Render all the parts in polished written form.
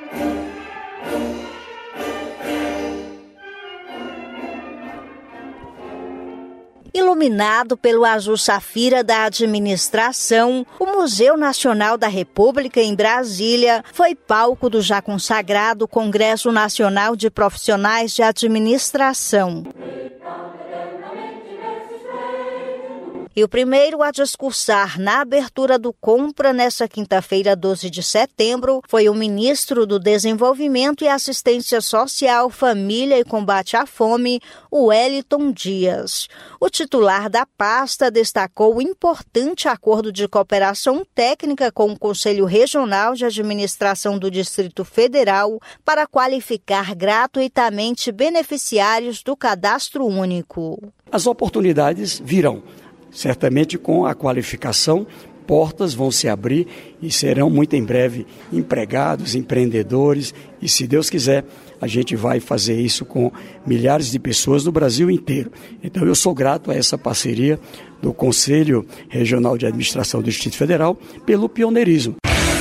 Iluminado pelo azul safira da administração, o Museu Nacional da República em Brasília foi palco do já consagrado Congresso Nacional de Profissionais de Administração. E o primeiro a discursar na abertura do Compra nesta quinta-feira, 12 de setembro, foi o ministro do Desenvolvimento e Assistência Social, Família e Combate à Fome, o Wellington Dias. O titular da pasta destacou o importante acordo de cooperação técnica com o Conselho Regional de Administração do Distrito Federal para qualificar gratuitamente beneficiários do Cadastro Único. As oportunidades virão. Certamente com a qualificação, portas vão se abrir e serão muito em breve empregados, empreendedores e, se Deus quiser, a gente vai fazer isso com milhares de pessoas no Brasil inteiro. Então eu sou grato a essa parceria do Conselho Regional de Administração do Distrito Federal pelo pioneirismo.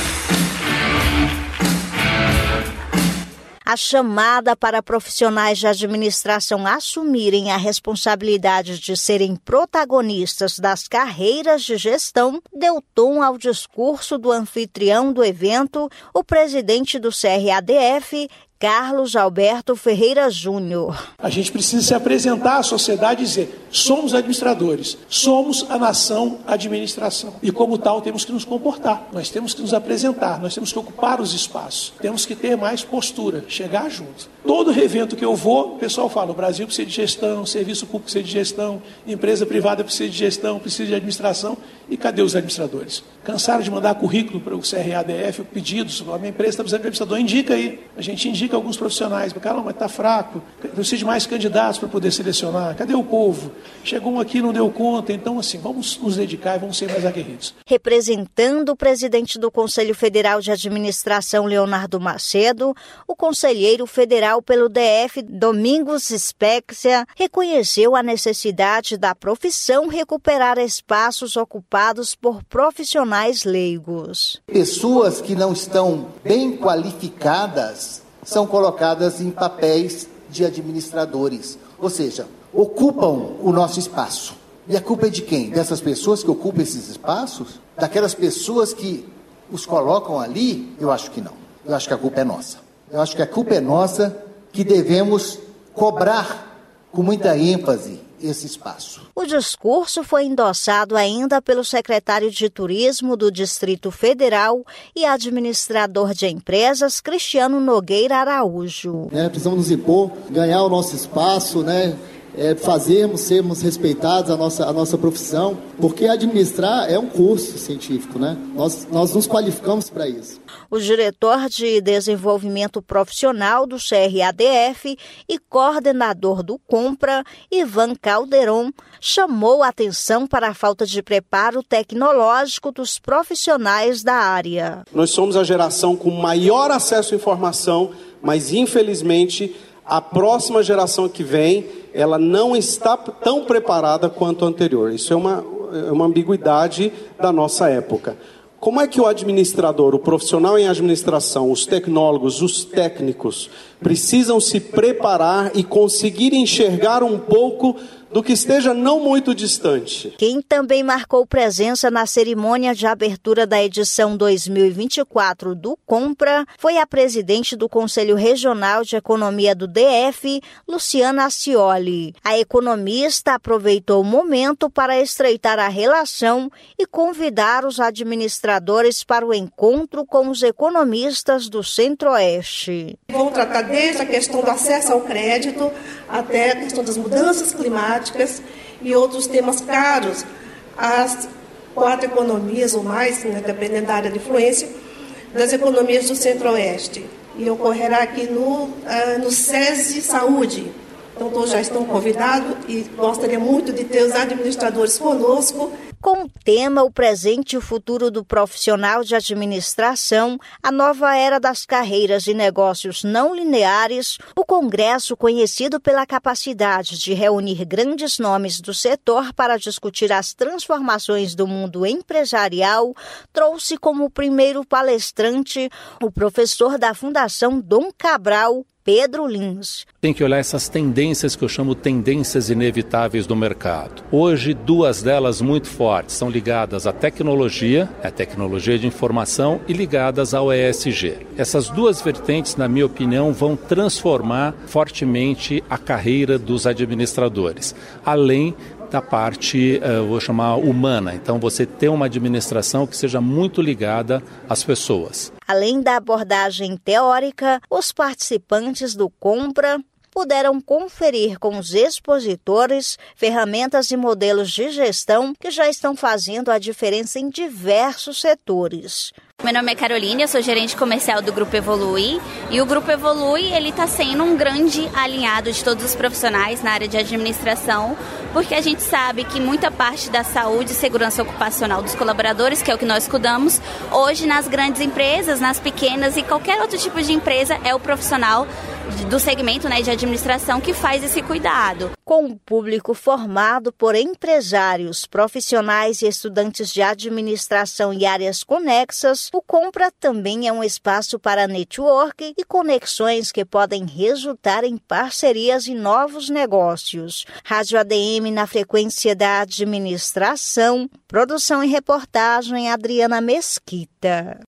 A chamada para profissionais de administração assumirem a responsabilidade de serem protagonistas das carreiras de gestão deu tom ao discurso do anfitrião do evento, o presidente do CRADF, Carlos Alberto Ferreira Júnior. A gente precisa se apresentar à sociedade e dizer, somos administradores, somos a nação administração. E como tal temos que nos comportar, nós temos que nos apresentar, nós temos que ocupar os espaços, temos que ter mais postura, chegar junto. Todo evento que eu vou, o pessoal fala, o Brasil precisa de gestão, serviço público precisa de gestão, empresa privada precisa de gestão, precisa de administração. E cadê os administradores? Cansaram de mandar currículo para o CRADF, pedidos, a minha empresa está precisando de administrador, indica aí. A gente indica alguns profissionais, caramba, mas está fraco, precisa de mais candidatos para poder selecionar, cadê o povo? Chegou um aqui, não deu conta, então assim, vamos nos dedicar e vamos ser mais aguerridos. Representando o presidente do Conselho Federal de Administração, Leonardo Macedo, o conselheiro federal pelo DF, Domingos Spexia, reconheceu a necessidade da profissão recuperar espaços ocupados por profissionais leigos. Pessoas que não estão bem qualificadas são colocadas em papéis de administradores, ou seja, ocupam o nosso espaço. E a culpa é de quem? Dessas pessoas que ocupam esses espaços? Daquelas pessoas que os colocam ali? Eu acho que não. Eu acho que a culpa é nossa. Eu acho que a culpa é nossa, que devemos cobrar com muita ênfase esse espaço. O discurso foi endossado ainda pelo secretário de Turismo do Distrito Federal e administrador de empresas, Cristiano Nogueira Araújo. Precisamos nos impor, ganhar o nosso espaço, sermos respeitados a nossa profissão, porque administrar é um curso científico, Nós nos qualificamos para isso. O diretor de Desenvolvimento Profissional do CRADF e coordenador do Compra, Ivan Calderon, chamou a atenção para a falta de preparo tecnológico dos profissionais da área. Nós somos a geração com maior acesso à informação, mas infelizmente a próxima geração que vem, ela não está tão preparada quanto a anterior. Isso é uma ambiguidade da nossa época. Como é que o administrador, o profissional em administração, os tecnólogos, os técnicos, precisam se preparar e conseguir enxergar um pouco do que esteja não muito distante? Quem também marcou presença na cerimônia de abertura da edição 2024 do Compra foi a presidente do Conselho Regional de Economia do DF, Luciana Ascioli. A economista aproveitou o momento para estreitar a relação e convidar os administradores para o encontro com os economistas do Centro-Oeste. Vão tratar desde a questão do acesso ao crédito até a questão das mudanças climáticas e outros temas caros às 4 economias ou mais, dependendo da área de influência, das economias do Centro-Oeste. E ocorrerá aqui no SESI Saúde. Então, todos já estão convidados e gostaria muito de ter os administradores conosco. Com o tema O Presente e o Futuro do Profissional de Administração, a nova era das carreiras de negócios não lineares, o congresso, conhecido pela capacidade de reunir grandes nomes do setor para discutir as transformações do mundo empresarial, trouxe como primeiro palestrante o professor da Fundação Dom Cabral, Pedro Lins. Tem que olhar essas tendências que eu chamo tendências inevitáveis do mercado. Hoje, duas delas muito fortes são ligadas à tecnologia, a tecnologia de informação, e ligadas ao ESG. Essas duas vertentes, na minha opinião, vão transformar fortemente a carreira dos administradores, além da parte, vou chamar, humana. Então, você ter uma administração que seja muito ligada às pessoas. Além da abordagem teórica, os participantes do Compra puderam conferir com os expositores ferramentas e modelos de gestão que já estão fazendo a diferença em diversos setores. Meu nome é Caroline, eu sou gerente comercial do Grupo Evolui, e o Grupo Evolui está sendo um grande alinhado de todos os profissionais na área de administração, porque a gente sabe que muita parte da saúde e segurança ocupacional dos colaboradores, que é o que nós cuidamos, hoje nas grandes empresas, nas pequenas e qualquer outro tipo de empresa, é o profissional do segmento, de administração que faz esse cuidado. Com um público formado por empresários, profissionais e estudantes de administração e áreas conexas, o Compra também é um espaço para network e conexões que podem resultar em parcerias e novos negócios. Rádio ADM na frequência da administração, produção e reportagem Adriana Mesquita.